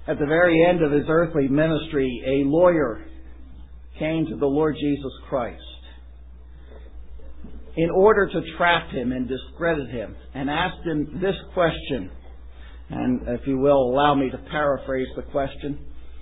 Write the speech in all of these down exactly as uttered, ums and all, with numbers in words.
At the very end of his earthly ministry, a lawyer came to the Lord Jesus Christ in order to trap him and discredit him, and asked him this question, and if you will allow me to paraphrase the question.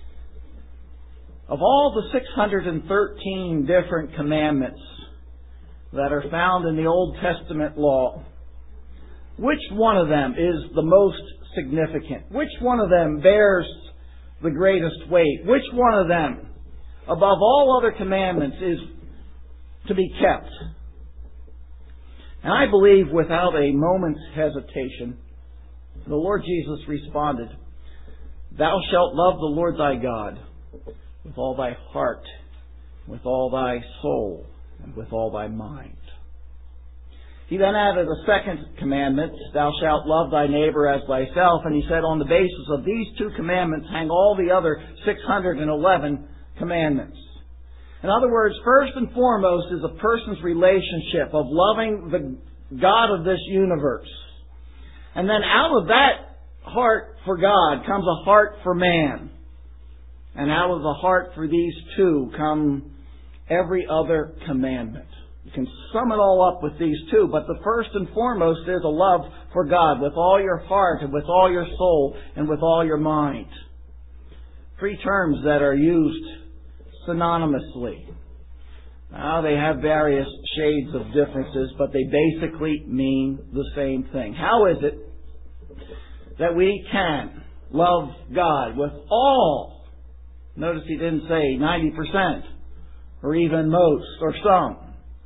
Of all the six hundred thirteen different commandments that are found in the Old Testament law, which one of them is the most significant? Which one of them bears the greatest weight? Which one of them, above all other commandments, is to be kept? And I believe without a moment's hesitation, the Lord Jesus responded, "Thou shalt love the Lord thy God with all thy heart, with all thy soul, and with all thy mind." He then added a second commandment, "Thou shalt love thy neighbor as thyself." And he said, on the basis of these two commandments hang all the other six hundred eleven commandments. In other words, first and foremost is a person's relationship of loving the God of this universe. And then out of that heart for God comes a heart for man. And out of the heart for these two come every other commandment. You can sum it all up with these two, but the first and foremost is a love for God with all your heart and with all your soul and with all your mind. Three terms that are used synonymously. Now, they have various shades of differences, but they basically mean the same thing. How is it that we can love God with all? Notice he didn't say ninety percent or even most or some.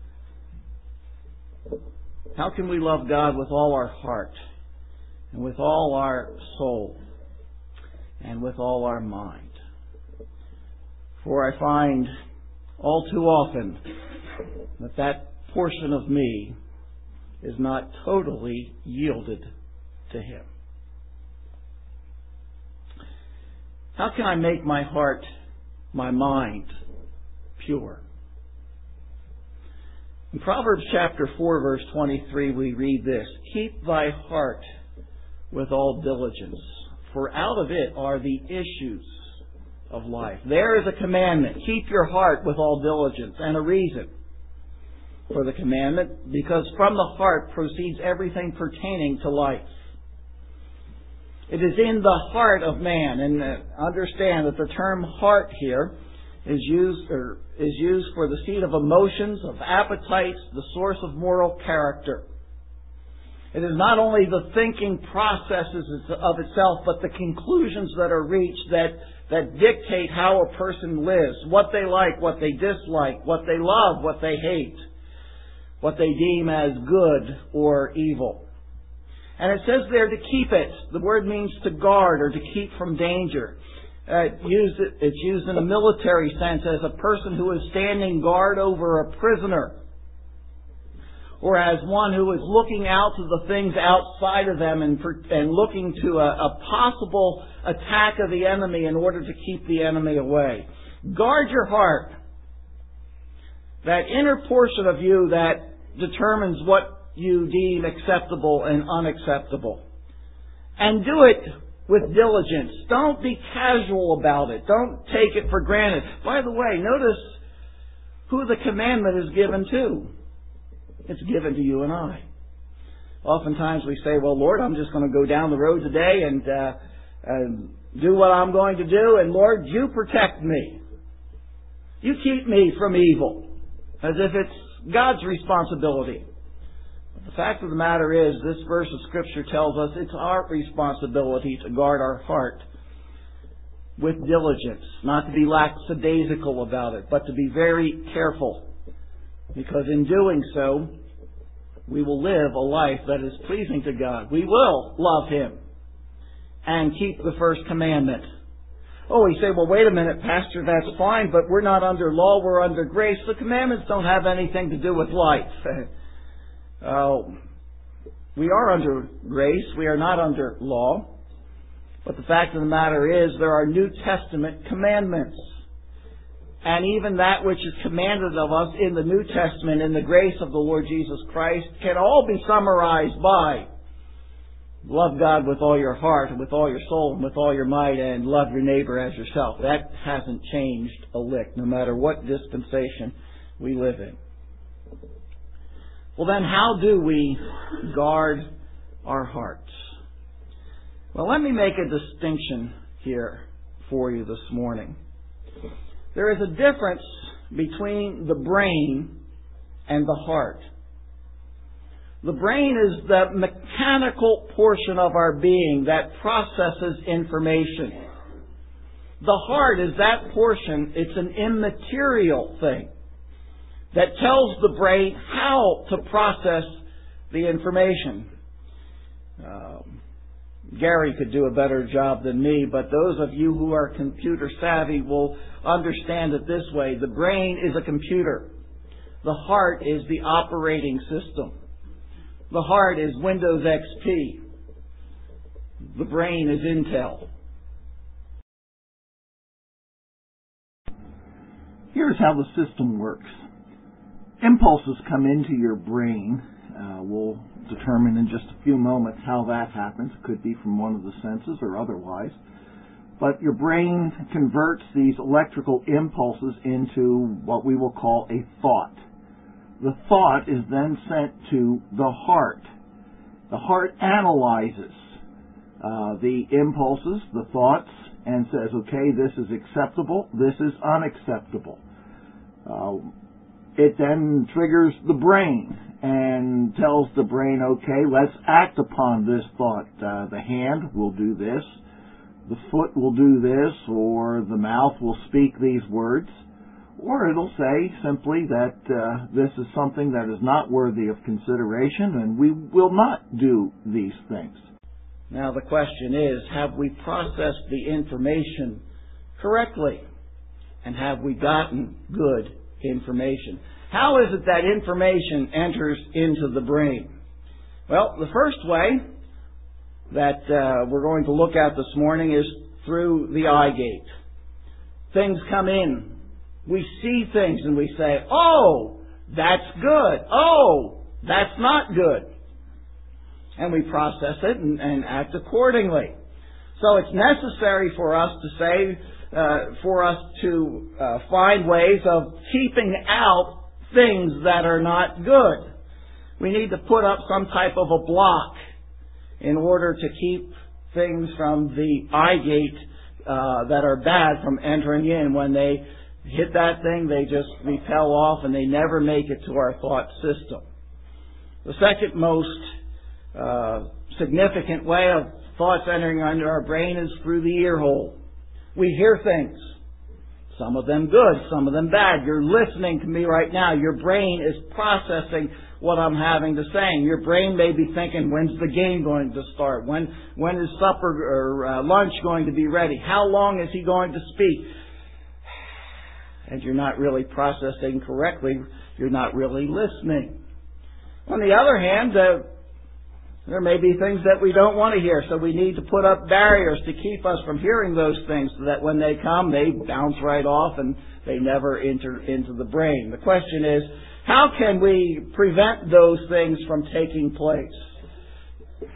How can we love God with all our heart and with all our soul and with all our mind? For I find all too often that that portion of me is not totally yielded to Him. How can I make my heart, my mind, pure? In Proverbs chapter four, verse twenty-three, we read this: "Keep thy heart with all diligence, for out of it are the issues of life." There is a commandment. Keep your heart with all diligence. And a reason for the commandment: because from the heart proceeds everything pertaining to life. It is in the heart of man. And understand that the term heart here is used or is used for the seat of emotions, of appetites, the source of moral character. It is not only the thinking processes of itself, but the conclusions that are reached that, that dictate how a person lives, what they like, what they dislike, what they love, what they hate, what they deem as good or evil. And it says there to keep it. The word means to guard or to keep from danger. Uh, used, it's used in a military sense as a person who is standing guard over a prisoner, or as one who is looking out to the things outside of them and, and looking to a, a possible attack of the enemy in order to keep the enemy away. Guard your heart. That inner portion of you that determines what you deem acceptable and unacceptable. And do it with diligence. Don't be casual about it. Don't take it for granted. By the way, notice who the commandment is given to. It's given to you and I. Oftentimes we say, "Well, Lord, I'm just going to go down the road today and, uh, and do what I'm going to do, and Lord, you protect me. You keep me from evil." As if it's God's responsibility. But the fact of the matter is, this verse of Scripture tells us it's our responsibility to guard our heart with diligence, not to be lackadaisical about it, but to be very careful. Because in doing so, we will live a life that is pleasing to God. We will love Him and keep the first commandment. Oh, you say, "Well, wait a minute, Pastor, that's fine, but we're not under law, we're under grace." The commandments don't have anything to do with life. uh, we are under grace, we are not under law. But the fact of the matter is, there are New Testament commandments. And even that which is commanded of us in the New Testament, in the grace of the Lord Jesus Christ, can all be summarized by love God with all your heart and with all your soul and with all your might, and love your neighbor as yourself. That hasn't changed a lick, no matter what dispensation we live in. Well, then how do we guard our hearts? Well, let me make a distinction here for you this morning. There is a difference between the brain and the heart. The brain is the mechanical portion of our being that processes information. The heart is that portion. It's an immaterial thing that tells the brain how to process the information. Um, Gary could do a better job than me, but those of you who are computer savvy will understand it this way. The brain is a computer. The heart is the operating system. The heart is Windows X P. The brain is Intel. Here's how the system works. Impulses come into your brain. Uh, we'll determine in just a few moments how that happens. It could be from one of the senses or otherwise. But your brain converts these electrical impulses into what we will call a thought. The thought is then sent to the heart. The heart analyzes uh, the impulses, the thoughts, and says, okay, this is acceptable, this is unacceptable. Uh, it then triggers the brain and tells the brain, okay, let's act upon this thought. Uh, the hand will do this, the foot will do this, or the mouth will speak these words. Or it'll say simply that uh, this is something that is not worthy of consideration and we will not do these things. Now the question is, have we processed the information correctly? And have we gotten good information? How is it that information enters into the brain? Well, the first way that uh, we're going to look at this morning is through the eye gate. Things come in. We see things and we say, oh, that's good. Oh, that's not good. And we process it and, and act accordingly. So it's necessary for us to say, uh, for us to uh, find ways of keeping out things that are not good. We need to put up some type of a block in order to keep things from the eye gate uh, that are bad from entering in. When they hit that thing, they just repel off and they never make it to our thought system. The second most uh, significant way of thoughts entering under our brain is through the ear hole. We hear things. Some of them good, some of them bad. You're listening to me right now. Your brain is processing what I'm having to say. Your brain may be thinking, when's the game going to start? When when is supper or uh, lunch going to be ready? How long is he going to speak? And you're not really processing correctly. You're not really listening. On the other hand, uh, there may be things that we don't want to hear, so we need to put up barriers to keep us from hearing those things so that when they come, they bounce right off and they never enter into the brain. The question is, how can we prevent those things from taking place?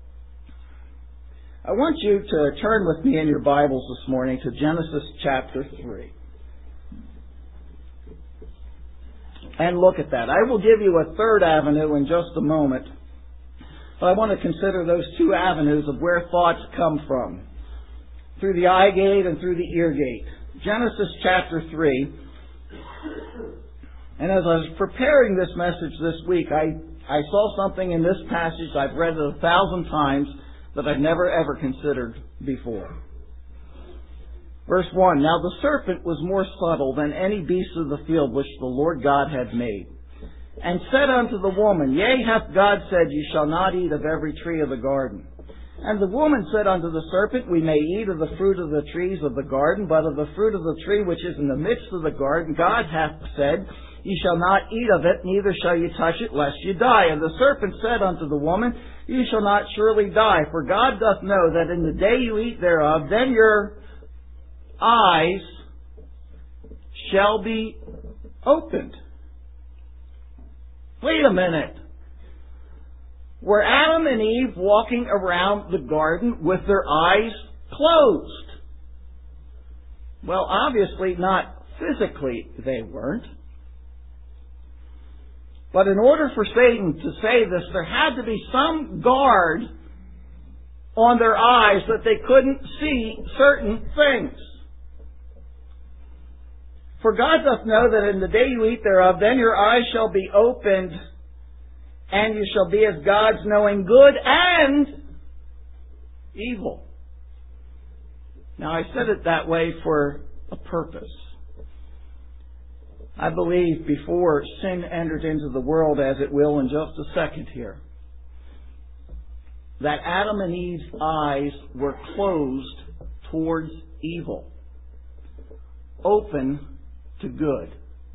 I want you to turn with me in your Bibles this morning to Genesis chapter three. And look at that. I will give you a third avenue in just a moment. But I want to consider those two avenues of where thoughts come from. Through the eye gate and through the ear gate. Genesis chapter three. And as I was preparing this message this week, I, I saw something in this passage. I've read it a thousand times that I've never ever considered before. Verse one, now the serpent was more subtle than any beast of the field which the Lord God had made. And said unto the woman, Yea, hath God said, Ye shall not eat of every tree of the garden. And the woman said unto the serpent, We may eat of the fruit of the trees of the garden, but of the fruit of the tree which is in the midst of the garden, God hath said, Ye shall not eat of it, neither shall ye touch it, lest ye die. And the serpent said unto the woman, Ye shall not surely die, for God doth know that in the day you eat thereof, then your eyes shall be opened. Wait a minute. were Adam and Eve walking around the garden with their eyes closed? Well, obviously not physically they weren't. But in order for Satan to say this, there had to be some guard on their eyes that they couldn't see certain things. For God doth know that in the day you eat thereof, then your eyes shall be opened, and you shall be as gods, knowing good and evil. Now, I said it that way for a purpose. I believe before sin entered into the world, as it will in just a second here, that Adam and Eve's eyes were closed towards evil, open to good.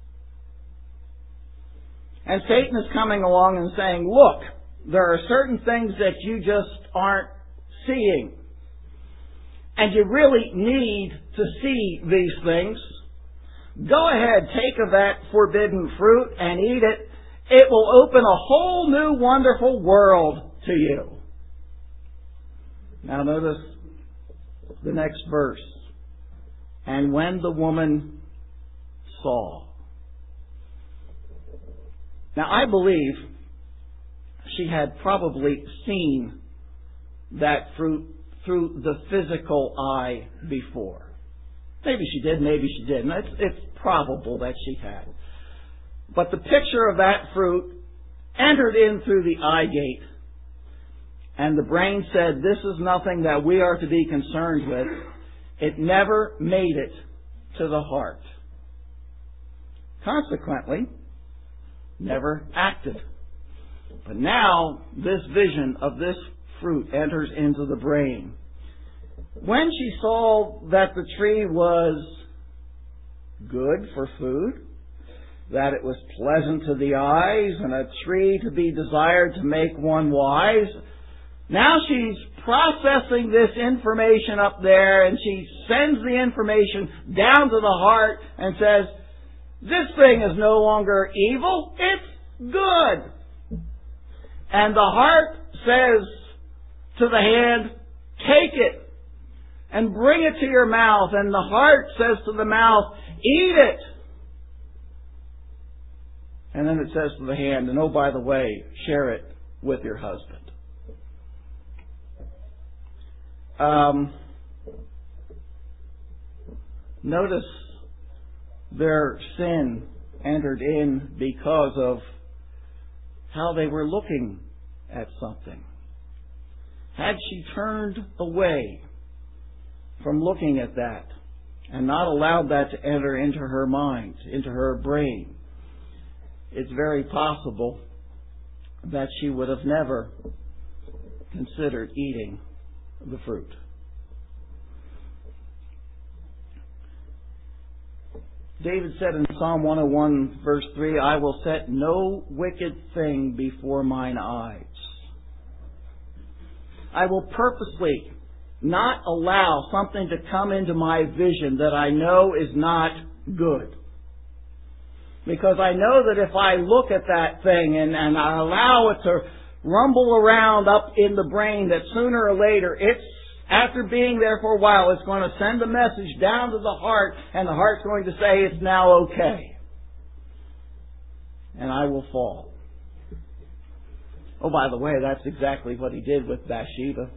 And Satan is coming along and saying, look, there are certain things that you just aren't seeing. And you really need to see these things. Go ahead, take of that forbidden fruit and eat it. It will open a whole new wonderful world to you. Now notice the next verse. And when the woman saw. Now I believe she had probably seen that fruit through the physical eye before. Maybe she did, maybe she didn't. It's, it's probable that she had. But the picture of that fruit entered in through the eye gate, and the brain said, this is nothing that we are to be concerned with. It never made it to the heart. Consequently, never acted. But now, this vision of this fruit enters into the brain. When she saw that the tree was good for food, that it was pleasant to the eyes, and a tree to be desired to make one wise, now she's processing this information up there, and she sends the information down to the heart and says, this thing is no longer evil, it's good. And the heart says to the hand, take it and bring it to your mouth. And the heart says to the mouth, eat it. And then it says to the hand, and oh, by the way, share it with your husband. Um, notice their sin entered in because of how they were looking at something. Had she turned away from looking at that and not allowed that to enter into her mind, into her brain, it's very possible that she would have never considered eating the fruit. David said in Psalm one oh one, verse three, I will set no wicked thing before mine eyes. I will purposely not allow something to come into my vision that I know is not good. Because I know that if I look at that thing and, and I allow it to rumble around up in the brain, that sooner or later, it's, after being there for a while, it's going to send a message down to the heart, and the heart's going to say it's now okay. And I will fall. Oh, by the way, that's exactly what he did with Bathsheba.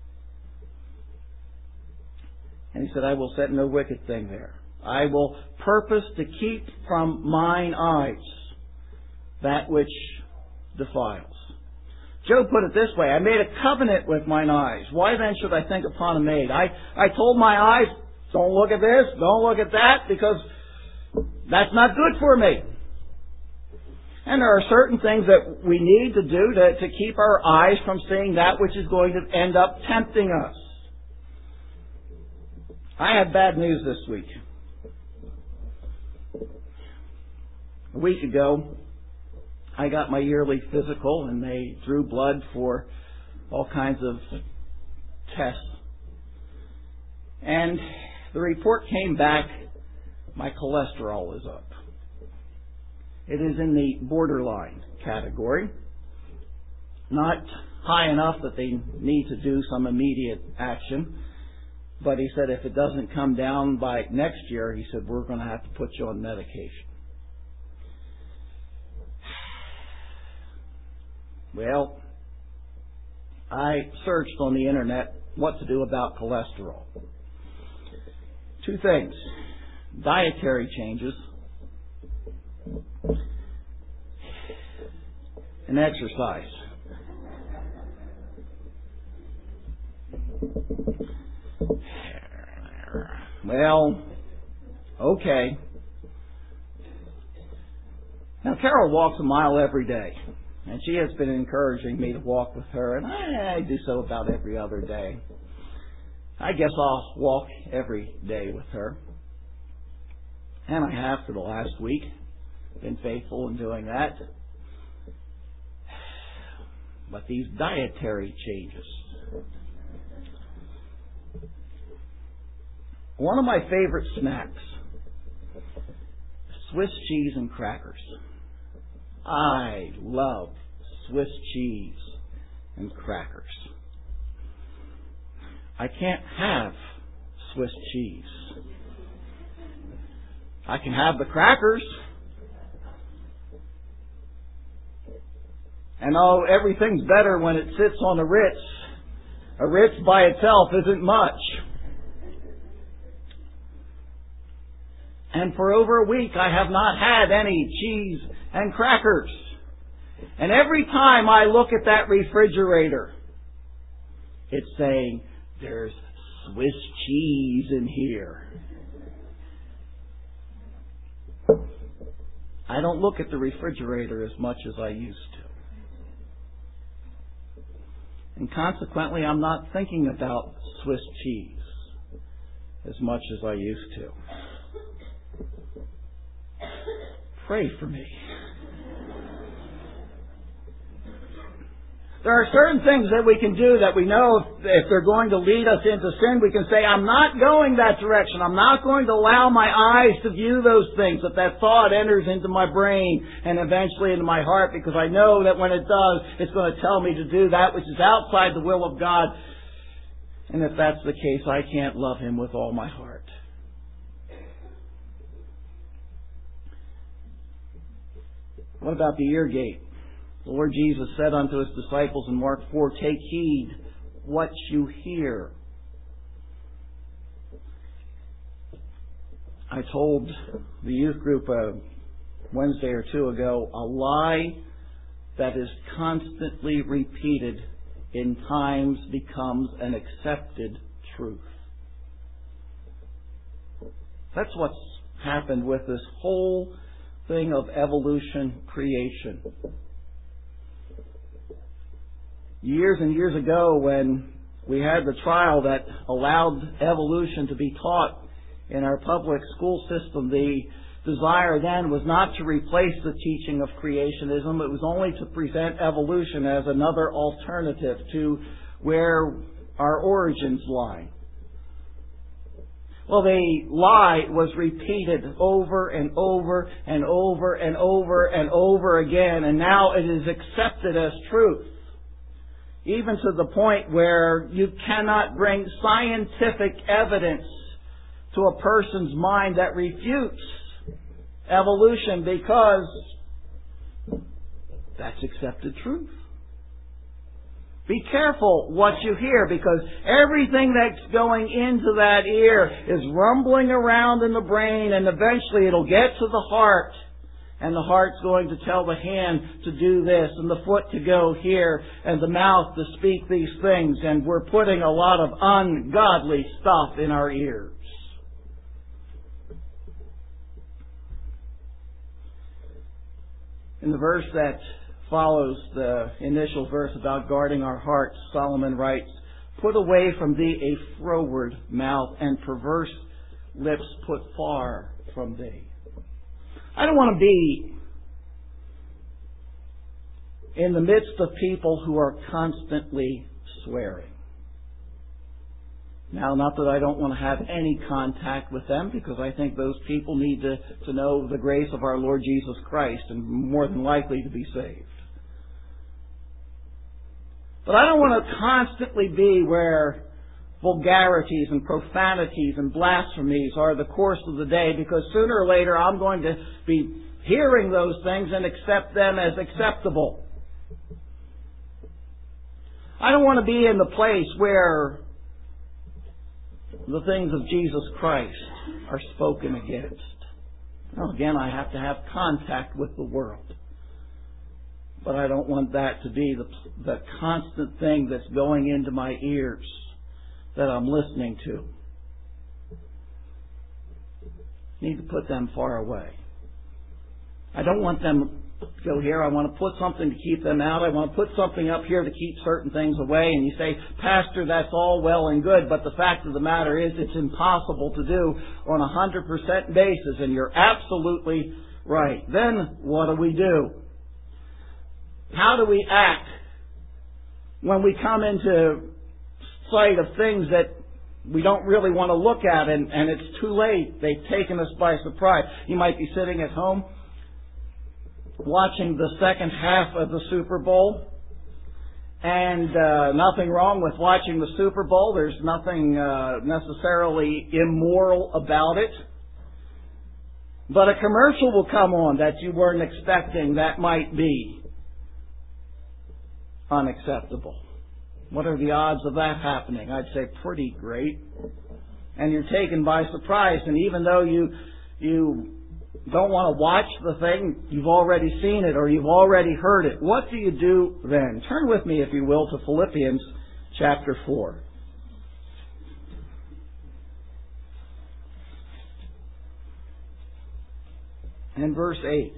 And he said, I will set no wicked thing there. I will purpose to keep from mine eyes that which defiles. Job put it this way, I made a covenant with mine eyes. Why then should I think upon a maid? I, I told my eyes, don't look at this, don't look at that, because that's not good for me. And there are certain things that we need to do to, to keep our eyes from seeing that which is going to end up tempting us. I had bad news this week. A week ago, I got my yearly physical, and they drew blood for all kinds of tests. And the report came back, my cholesterol is up. It is in the borderline category. not high enough that they need to do some immediate action. But he said if it doesn't come down by next year, he said, we're going to have to put you on medication. Well, I searched on the internet what to do about cholesterol. Two things. Dietary changes and exercise. Well, okay. Now, Carol walks a mile every day, and she has been encouraging me to walk with her, and I, I do so about every other day. I guess I'll walk every day with her. And I have for the last week been faithful in doing that. But these dietary changes. One of my favorite snacks, Swiss cheese and crackers. I love Swiss cheese and crackers. I can't have Swiss cheese. I can have the crackers. And oh, everything's better when it sits on a Ritz. A Ritz by itself isn't much. And for over a week I have not had any cheese and crackers. And every time I look at that refrigerator, it's saying, there's Swiss cheese in here. I don't look at the refrigerator as much as I used to. And consequently, I'm not thinking about Swiss cheese as much as I used to. Pray for me. There are certain things that we can do that we know if, if they're going to lead us into sin, we can say, I'm not going that direction. I'm not going to allow my eyes to view those things, that that thought enters into my brain and eventually into my heart, because I know that when it does, it's going to tell me to do that which is outside the will of God. And if that's the case, I can't love Him with all my heart. What about the ear gate? The Lord Jesus said unto His disciples in Mark four, take heed what you hear. I told the youth group a Wednesday or two ago, a lie that is constantly repeated in times becomes an accepted truth. That's what's happened with this whole thing of evolution creation. Years and years ago, when we had the trial that allowed evolution to be taught in our public school system, the desire then was not to replace the teaching of creationism. It was only to present evolution as another alternative to where our origins lie. Well, the lie was repeated over and over and over and over and over again, and now it is accepted as truth. Even to the point where you cannot bring scientific evidence to a person's mind that refutes evolution, because that's accepted truth. Be careful what you hear, because everything that's going into that ear is rumbling around in the brain, and eventually it'll get to the heart. And the heart's going to tell the hand to do this, and the foot to go here, and the mouth to speak these things. And we're putting a lot of ungodly stuff in our ears. In the verse that follows the initial verse about guarding our hearts, Solomon writes, put away from thee a froward mouth, and perverse lips put far from thee. I don't want to be in the midst of people who are constantly swearing. Now, not that I don't want to have any contact with them, because I think those people need to, to know the grace of our Lord Jesus Christ and more than likely to be saved. But I don't want to constantly be where vulgarities and profanities and blasphemies are the course of the day, because sooner or later I'm going to be hearing those things and accept them as acceptable. I don't want to be in the place where the things of Jesus Christ are spoken against. Now, again, I have to have contact with the world. But I don't want that to be the, the constant thing that's going into my ears that I'm listening to. I need to put them far away. I don't want them to go here. I want to put something to keep them out. I want to put something up here to keep certain things away. And you say, Pastor, that's all well and good, but the fact of the matter is it's impossible to do on a one hundred percent basis, and you're absolutely right. Then what do we do? How do we act when we come into sight of things that we don't really want to look at, and, and it's too late? They've taken us by surprise. You might be sitting at home watching the second half of the Super Bowl, and uh, nothing wrong with watching the Super Bowl. There's nothing uh, necessarily immoral about it. But a commercial will come on that you weren't expecting that might be unacceptable. What are the odds of that happening? I'd say pretty great. And you're taken by surprise, and even though you you don't want to watch the thing, you've already seen it or you've already heard it. What do you do then? Turn with me, if you will, to Philippians chapter four. And verse eight.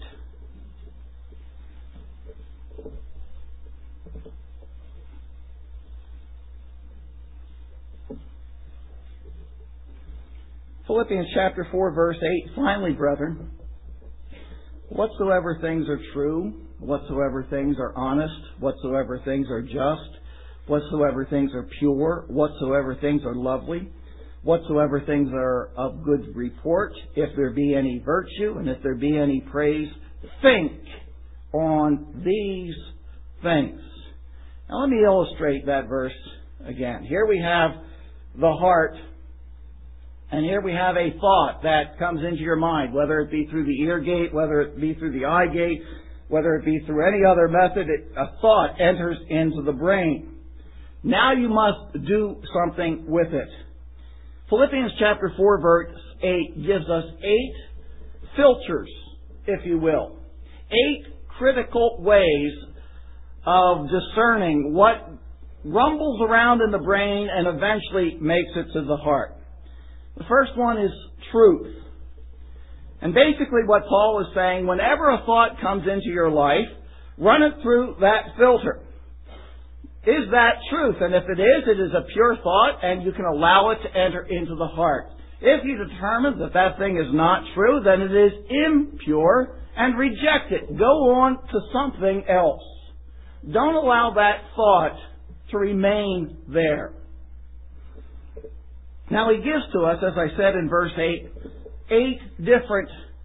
Philippians chapter four, verse eight. Finally, brethren, whatsoever things are true, whatsoever things are honest, whatsoever things are just, whatsoever things are pure, whatsoever things are lovely, whatsoever things are of good report, if there be any virtue and if there be any praise, think on these things. Now let me illustrate that verse again. Here we have the heart. And here we have a thought that comes into your mind, whether it be through the ear gate, whether it be through the eye gate, whether it be through any other method, it, a thought enters into the brain. Now you must do something with it. Philippians chapter four, verse eight gives us eight filters, if you will. Eight critical ways of discerning what rumbles around in the brain and eventually makes it to the heart. The first one is truth. And basically what Paul is saying, whenever a thought comes into your life, run it through that filter. Is that truth? And if it is, it is a pure thought, and you can allow it to enter into the heart. If you determine that that thing is not true, then it is impure, and reject it. Go on to something else. Don't allow that thought to remain there. Now he gives to us, as I said in verse eight, eight different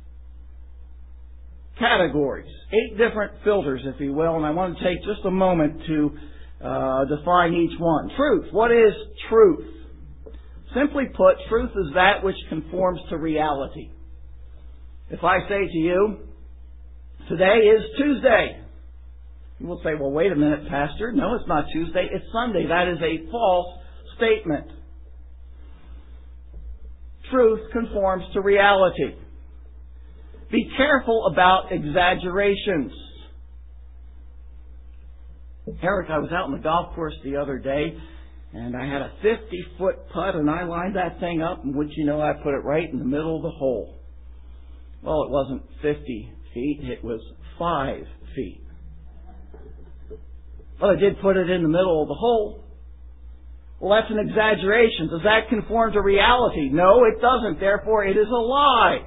categories, eight different filters, if you will, and I want to take just a moment to uh, define each one. Truth. What is truth? Simply put, truth is that which conforms to reality. If I say to you, today is Tuesday, you will say, well, wait a minute, Pastor. No, it's not Tuesday, it's Sunday. That is a false statement. Truth conforms to reality. Be careful about exaggerations. Eric, I was out on the golf course the other day, and I had a fifty-foot putt, and I lined that thing up, and would you know, I put it right in the middle of the hole. Well, it wasn't fifty feet, it was five feet. But I did put it in the middle of the hole. Well, that's an exaggeration. Does that conform to reality? No, it doesn't. Therefore, it is a lie.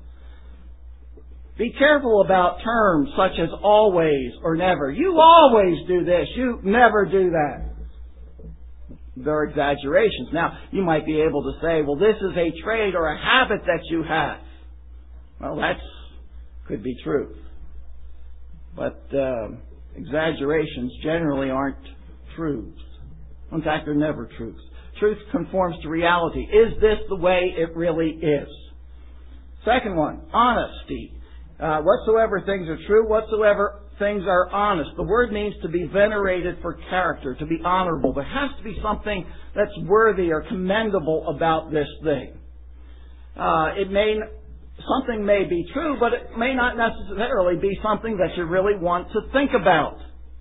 Be careful about terms such as always or never. You always do this. You never do that. They're exaggerations. Now, you might be able to say, well, this is a trait or a habit that you have. Well, that could be truth. But uh, exaggerations generally aren't truths. In fact, they're never truths. Truth conforms to reality. Is this the way it really is? Second one, honesty. Uh, whatsoever things are true, whatsoever things are honest. The word means to be venerated for character, to be honorable. There has to be something that's worthy or commendable about this thing. Uh, it may, something may be true, but it may not necessarily be something that you really want to think about.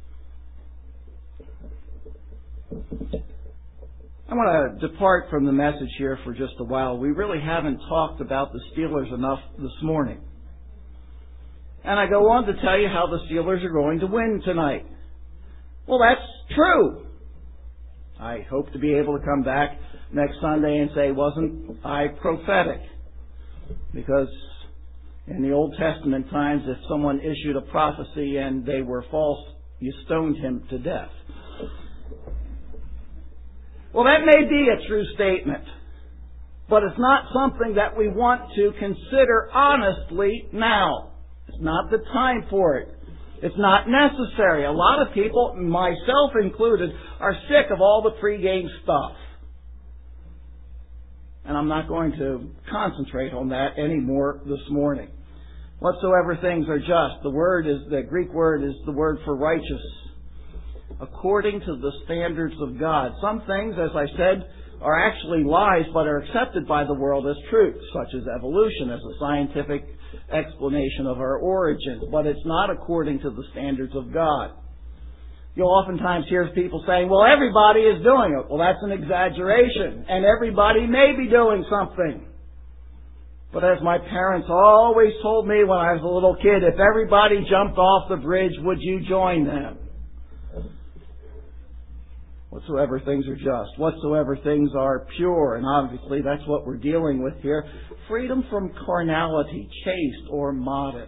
I want to depart from the message here for just a while. We really haven't talked about the Steelers enough this morning. And I go on to tell you how the Steelers are going to win tonight. Well, that's true. I hope to be able to come back next Sunday and say, wasn't I prophetic? Because in the Old Testament times, if someone issued a prophecy and they were false, you stoned him to death. Well, that may be a true statement, but it's not something that we want to consider honestly now. It's not the time for it. It's not necessary. A lot of people, myself included, are sick of all the pregame stuff. And I'm not going to concentrate on that anymore this morning. Whatsoever things are just, the word is, the Greek word is the word for righteous. According to the standards of God. Some things, as I said, are actually lies, but are accepted by the world as truth, such as evolution, as a scientific explanation of our origins. But it's not according to the standards of God. You'll oftentimes hear people saying, well, everybody is doing it. Well, that's an exaggeration, and everybody may be doing something. But as my parents always told me when I was a little kid, if everybody jumped off the bridge, would you join them? Whatsoever things are just, whatsoever things are pure, and obviously that's what we're dealing with here. Freedom from carnality, chaste or modest.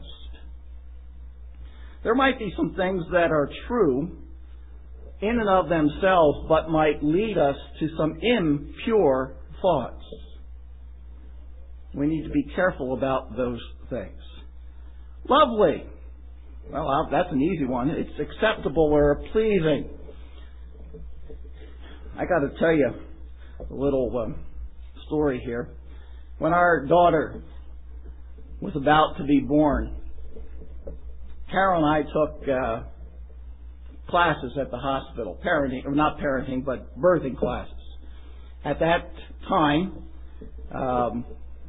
There might be some things that are true in and of themselves, but might lead us to some impure thoughts. We need to be careful about those things. Lovely. Well, that's an easy one. It's acceptable or pleasing. I got to tell you a little um, story here. When our daughter was about to be born, Carol and I took uh, classes at the hospital, parenting, or not parenting, but birthing classes. At that time, um,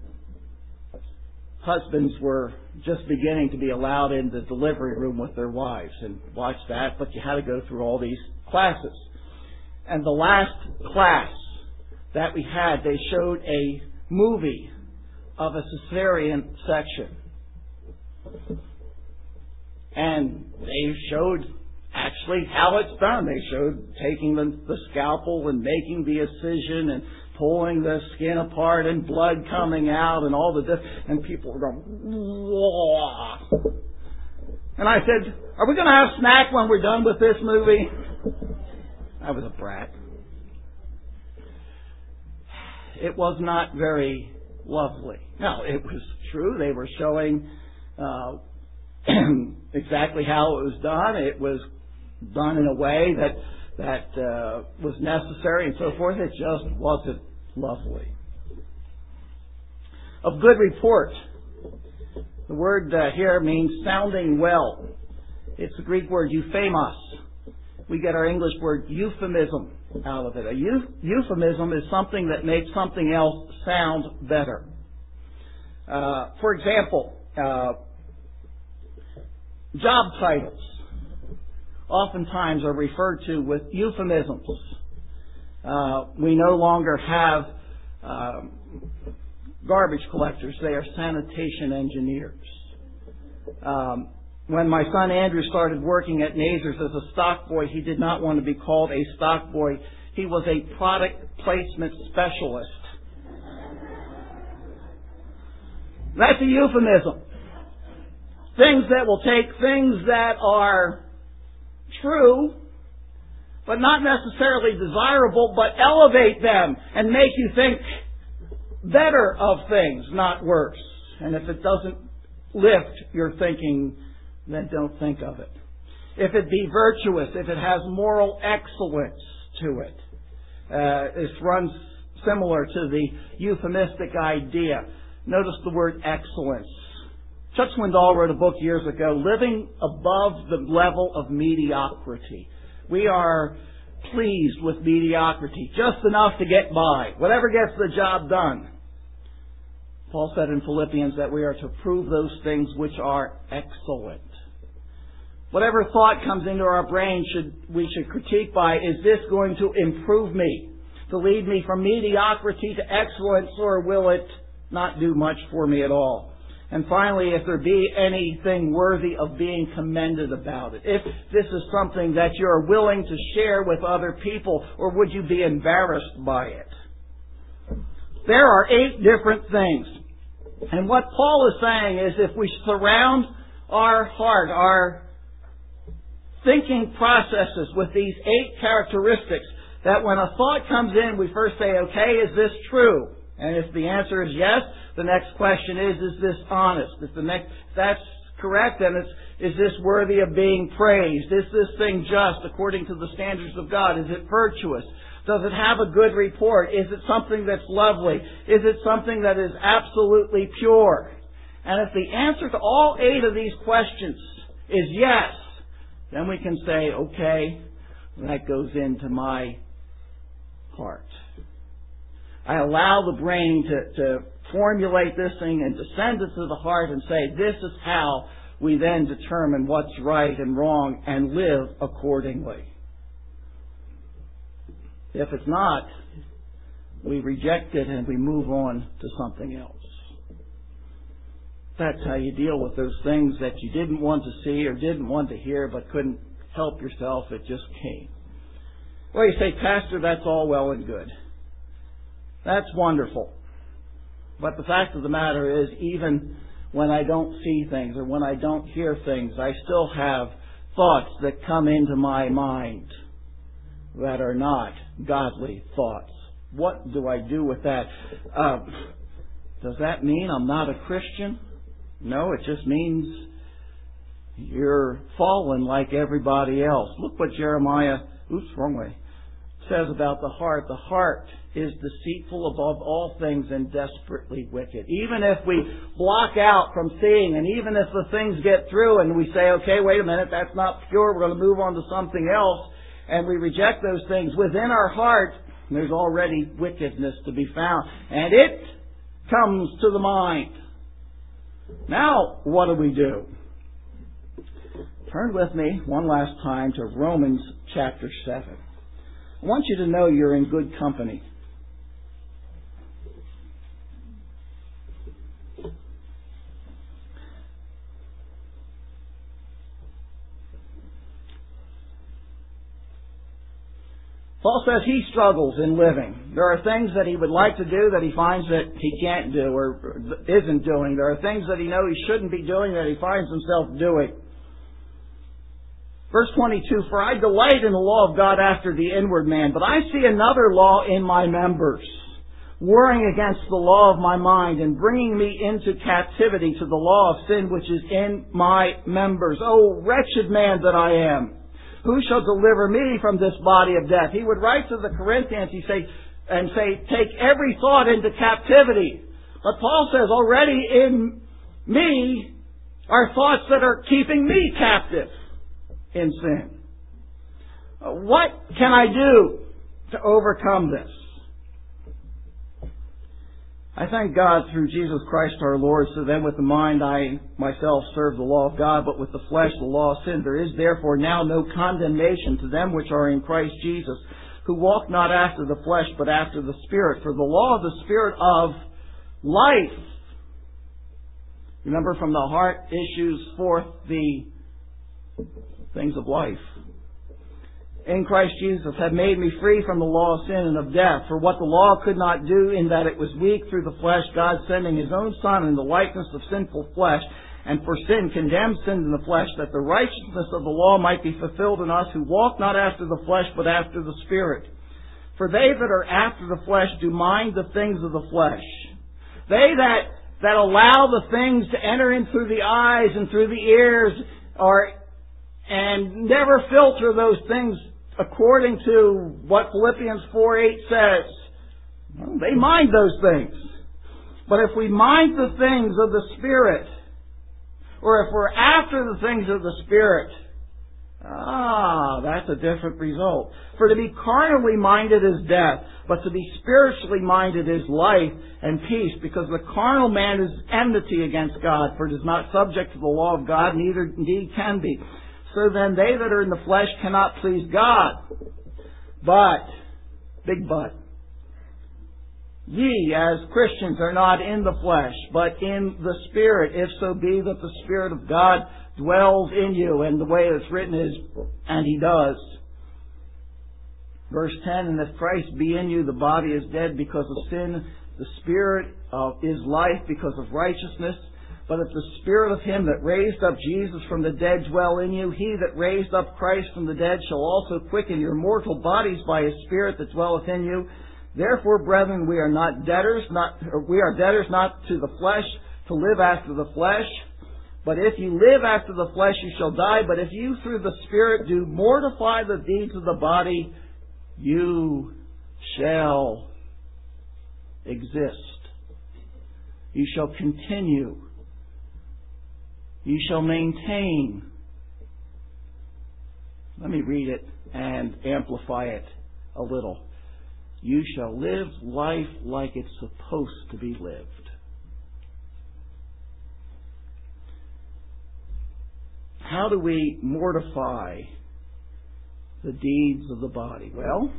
husbands were just beginning to be allowed in the delivery room with their wives, and watch that, but you had to go through all these classes. And the last class that we had, they showed a movie of a cesarean section. And they showed actually how it's done. They showed taking the, the scalpel and making the incision and pulling the skin apart and blood coming out and all the different... And people were going, whoa. And I said, are we going to have a snack when we're done with this movie? I was a brat. It was not very lovely. Now, it was true. They were showing uh, exactly how it was done. It was done in a way that that uh, was necessary and so forth. It just wasn't lovely. Of good report. The word uh, here means sounding well. It's the Greek word euphemos. We get our English word euphemism out of it. A euphemism is something that makes something else sound better. Uh, for example, uh, job titles oftentimes are referred to with euphemisms. Uh, we no longer have um, garbage collectors. They are sanitation engineers. Um, When my son Andrew started working at Nazar's as a stock boy, he did not want to be called a stock boy. He was a product placement specialist. That's a euphemism. Things that will take things that are true, but not necessarily desirable, but elevate them and make you think better of things, not worse. And if it doesn't lift your thinking, then don't think of it. if it be virtuous, if it has moral excellence to it. Uh, this runs similar to the euphemistic idea. Notice the word excellence. Chuck Swindoll wrote a book years ago, Living Above the Level of Mediocrity. We are pleased with mediocrity, just enough to get by, whatever gets the job done. Paul said in Philippians that we are to prove those things which are excellent. Whatever thought comes into our brain, should we should critique by, is this going to improve me, to lead me from mediocrity to excellence, or will it not do much for me at all? And finally, if there be anything worthy of being commended about it, if this is something that you're willing to share with other people, or would you be embarrassed by it? There are eight different things. And what Paul is saying is, if we surround our heart, our thinking processes with these eight characteristics, that when a thought comes in, we first say, okay, is this true? And if the answer is yes, the next question is, is this honest? If the next, if that's correct, then it's, is this worthy of being praised? Is this thing just according to the standards of God? Is it virtuous? Does it have a good report? Is it something that's lovely? Is it something that is absolutely pure? And if the answer to all eight of these questions is yes, then we can say, okay, that goes into my heart. I allow the brain to, to formulate this thing and to send it to the heart and say, this is how we then determine what's right and wrong and live accordingly. If it's not, we reject it and we move on to something else. That's how you deal with those things that you didn't want to see or didn't want to hear but couldn't help yourself. It just came. Well, you say, Pastor, that's all well and good. That's wonderful. But the fact of the matter is, even when I don't see things or when I don't hear things, I still have thoughts that come into my mind that are not godly thoughts. What do I do with that? Uh, does that mean I'm not a Christian? No, it just means you're fallen like everybody else. Look what Jeremiah, oops, wrong way, says about the heart. The heart is deceitful above all things and desperately wicked. Even if we block out from seeing, and even if the things get through and we say, okay, wait a minute, that's not pure, we're going to move on to something else, and we reject those things, within our heart there's already wickedness to be found. And it comes to the mind. Now, what do we do? Turn with me one last time to Romans chapter seven. I want you to know you're in good company. Paul says he struggles in living. There are things that he would like to do that he finds that he can't do or isn't doing. There are things that he knows he shouldn't be doing that he finds himself doing. Verse twenty-two, for I delight in the law of God after the inward man, but I see another law in my members, warring against the law of my mind and bringing me into captivity to the law of sin which is in my members. Oh, wretched man that I am! Who shall deliver me from this body of death? He would write to the Corinthians, he say, and say, take every thought into captivity. But Paul says, already in me are thoughts that are keeping me captive in sin. What can I do to overcome this? I thank God through Jesus Christ our Lord, so then with the mind I myself serve the law of God, but with the flesh the law of sin. There is therefore now no condemnation to them which are in Christ Jesus, who walk not after the flesh, but after the Spirit. For the law of the Spirit of life, remember, from the heart issues forth the things of life, in Christ Jesus, have made me free from the law of sin and of death. For what the law could not do, in that it was weak through the flesh, God sending His own Son in the likeness of sinful flesh, and for sin condemned sin in the flesh, that the righteousness of the law might be fulfilled in us who walk not after the flesh, but after the Spirit. For they that are after the flesh do mind the things of the flesh. They that, that allow the things to enter in through the eyes and through the ears are and never filter those things according to what Philippians four eight says, well, they mind those things. But if we mind the things of the Spirit, or if we're after the things of the Spirit, ah, that's a different result. For to be carnally minded is death, but to be spiritually minded is life and peace, because the carnal man is enmity against God, for it is not subject to the law of God, neither indeed can be. So then they that are in the flesh cannot please God. But, big but, ye as Christians are not in the flesh, but in the Spirit, if so be that the Spirit of God dwells in you. And the way it's written is, and He does. Verse ten, and if Christ be in you, the body is dead because of sin, the Spirit uh, is life because of righteousness. But if the Spirit of Him that raised up Jesus from the dead dwell in you, He that raised up Christ from the dead shall also quicken your mortal bodies by His Spirit that dwelleth in you. Therefore, brethren, we are not debtors, not we are debtors not to the flesh, to live after the flesh. But if you live after the flesh, you shall die. But if you through the Spirit do mortify the deeds of the body, you shall exist. You shall continue. You shall maintain. Let me read it and amplify it a little. You shall live life like it's supposed to be lived. How do we mortify the deeds of the body? Well,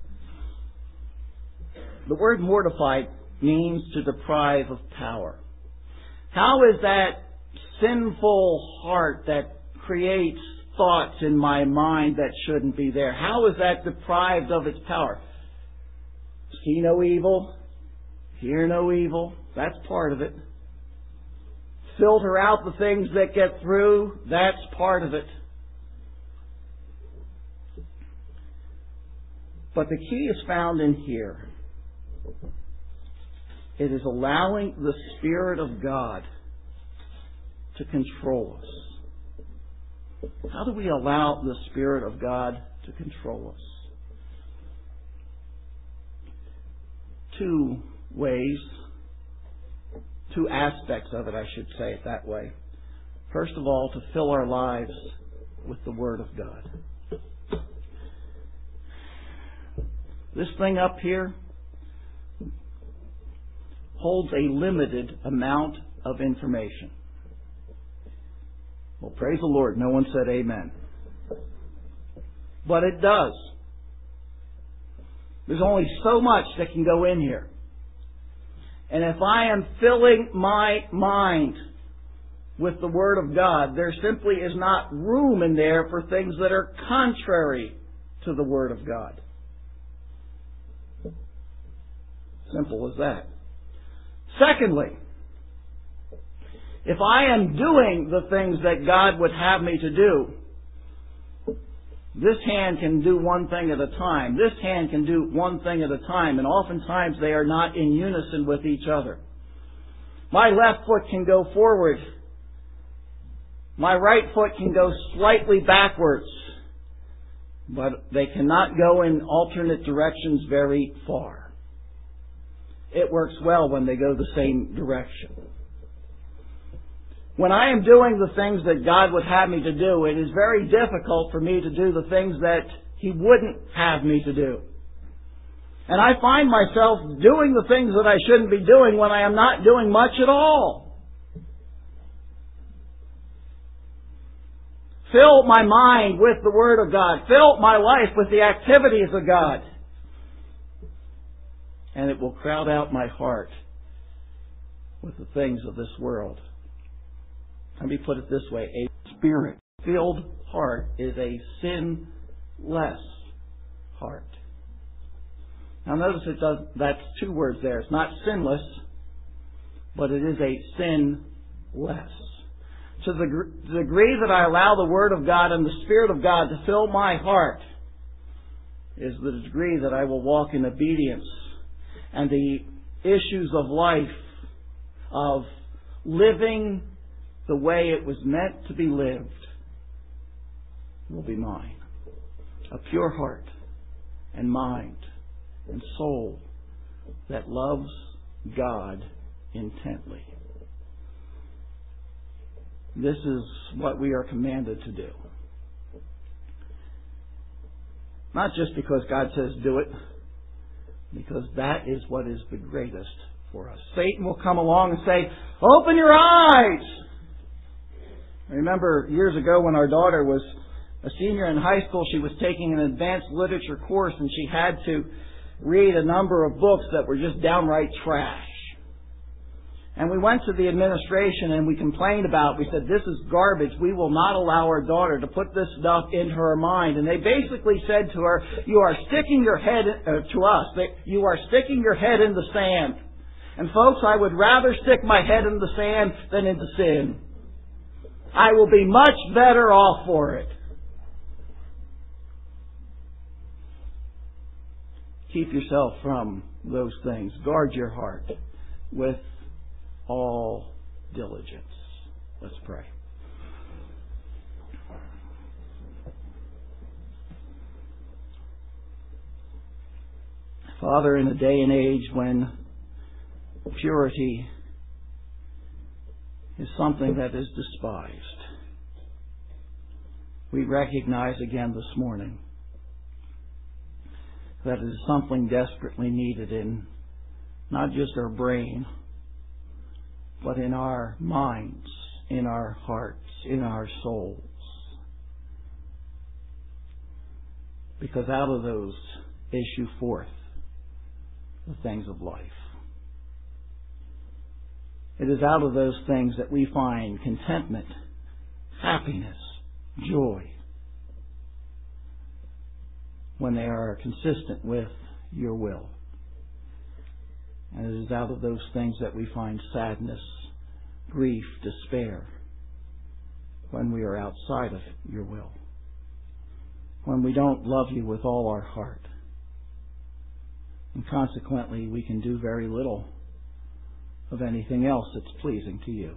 the word mortify means to deprive of power. How is that sinful heart that creates thoughts in my mind that shouldn't be there, how is that deprived of its power? See no evil, hear no evil, that's part of it. Filter out the things that get through, that's part of it. But the key is found in here. It is allowing the Spirit of God to control us. How do we allow the Spirit of God to control us? Two ways, two aspects of it, I should say it that way. First of all, to fill our lives with the Word of God. This thing up here holds a limited amount of information. Well, praise the Lord, no one said amen. But it does. There's only so much that can go in here. And if I am filling my mind with the Word of God, there simply is not room in there for things that are contrary to the Word of God. Simple as that. Secondly, if I am doing the things that God would have me to do, this hand can do one thing at a time. This hand can do one thing at a time, and oftentimes they are not in unison with each other. My left foot can go forward. My right foot can go slightly backwards, but they cannot go in alternate directions very far. It works well when they go the same direction. When I am doing the things that God would have me to do, it is very difficult for me to do the things that He wouldn't have me to do. And I find myself doing the things that I shouldn't be doing when I am not doing much at all. Fill my mind with the Word of God. Fill my life with the activities of God. And it will crowd out my heart with the things of this world. Let me put it this way. A Spirit-filled heart is a sinless heart. Now notice it does, that's two words there. It's not sinless, but it is a sinless. To the degree that I allow the Word of God and the Spirit of God to fill my heart is the degree that I will walk in obedience. And the issues of life, of living the way it was meant to be lived, will be mine. A pure heart and mind and soul that loves God intently. This is what we are commanded to do. Not just because God says do it, because that is what is the greatest for us. Satan will come along and say, open your eyes! I remember years ago when our daughter was a senior in high school, she was taking an advanced literature course and she had to read a number of books that were just downright trash. And we went to the administration and we complained about it. We said, this is garbage. We will not allow our daughter to put this stuff into her mind. And they basically said to her, you are sticking your head, uh, to us, you are sticking your head in the sand. And folks, I would rather stick my head in the sand than into sin. I will be much better off for it. Keep yourself from those things. Guard your heart with all diligence. Let's pray. Father, in a day and age when purity is something that is despised, we recognize again this morning that it is something desperately needed in not just our brain, but in our minds, in our hearts, in our souls. Because out of those issue forth the things of life. It is out of those things that we find contentment, happiness, joy, when they are consistent with your will. And it is out of those things that we find sadness, grief, despair, when we are outside of your will. When we don't love you with all our heart. And consequently, we can do very little of anything else that's pleasing to you.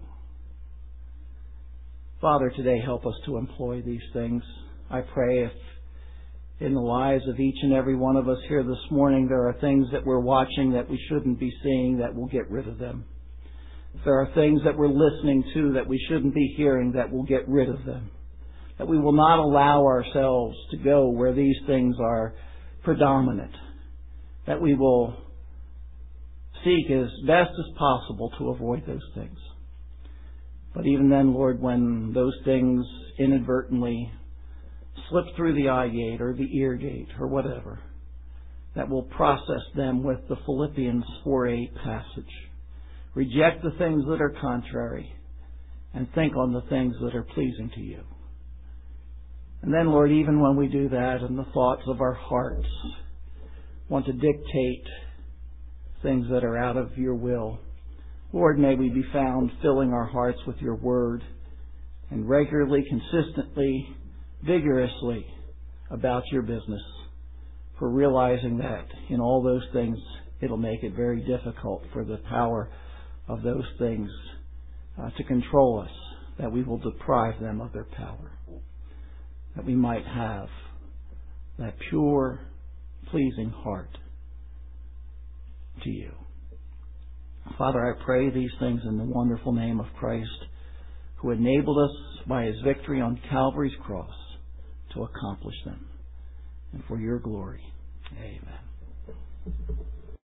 Father, today help us to employ these things. I pray if in the lives of each and every one of us here this morning there are things that we're watching that we shouldn't be seeing, that we'll get rid of them. If there are things that we're listening to that we shouldn't be hearing, that we'll get rid of them. That we will not allow ourselves to go where these things are predominant. That we will seek as best as possible to avoid those things. But even then, Lord, when those things inadvertently slip through the eye gate or the ear gate or whatever, that will process them with the Philippians four eight passage. Reject the things that are contrary and think on the things that are pleasing to you. And then, Lord, even when we do that and the thoughts of our hearts want to dictate things that are out of your will, Lord, may we be found filling our hearts with your word and regularly, consistently, vigorously about your business, for realizing that in all those things it'll make it very difficult for the power of those things uh, to control us, that we will deprive them of their power, that we might have that pure, pleasing heart to you. Father, I pray these things in the wonderful name of Christ, who enabled us by his victory on Calvary's cross to accomplish them. And for your glory. Amen.